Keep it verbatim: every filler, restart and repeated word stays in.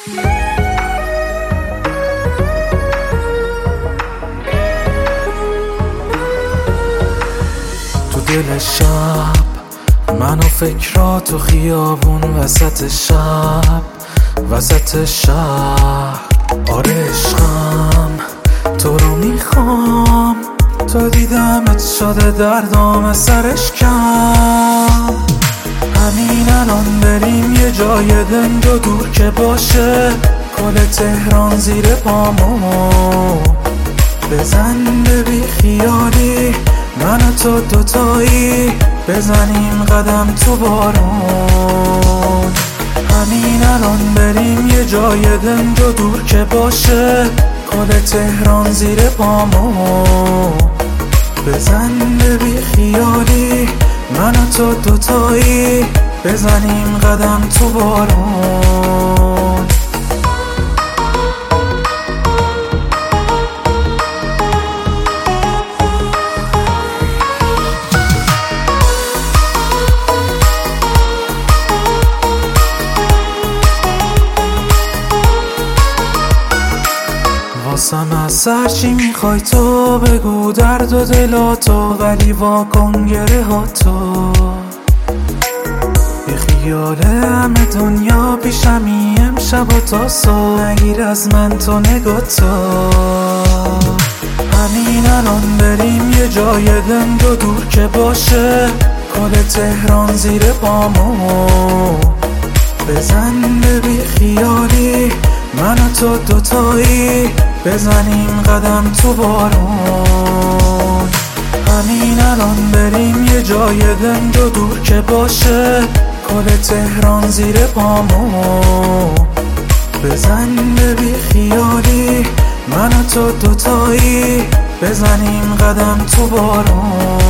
تو دل شب من و فکرات و خیابون وسط شب وسط شهر. آره عشقم تو رو میخوام، تا دیدمت شده دردام سرش کم. همین الان بریم یه جای دند و دور که باشه، کل تهران زیر پامو بزن به بی خیالی، من و تو دوتایی بزنیم قدم تو بارون. همین الان بریم یه جای دند و دور که باشه، کل تهران زیر پامو بزن به بی خیالی، من و تو دوتایی بزنیم قدم تو بارون. واسم از هرچی میخوای تو بگو، درد و دلاتو، ولی واکن گره ها تو. بی خیال همه دنیا پیشمی امشب و تا صبح، نگیر از من تو نگاه تو. همین الان بریم یه جای دند و دور که باشه، کل تهران زیر پامو بزن به بی خیالی، من و تو دوتایی بزنیم قدم تو بارون. همین الان بریم یه جای دند و دور که باشه، کل تهران زیر پامو بزن به بی خیالی، من و تو دوتایی بزنیم قدم تو بارون.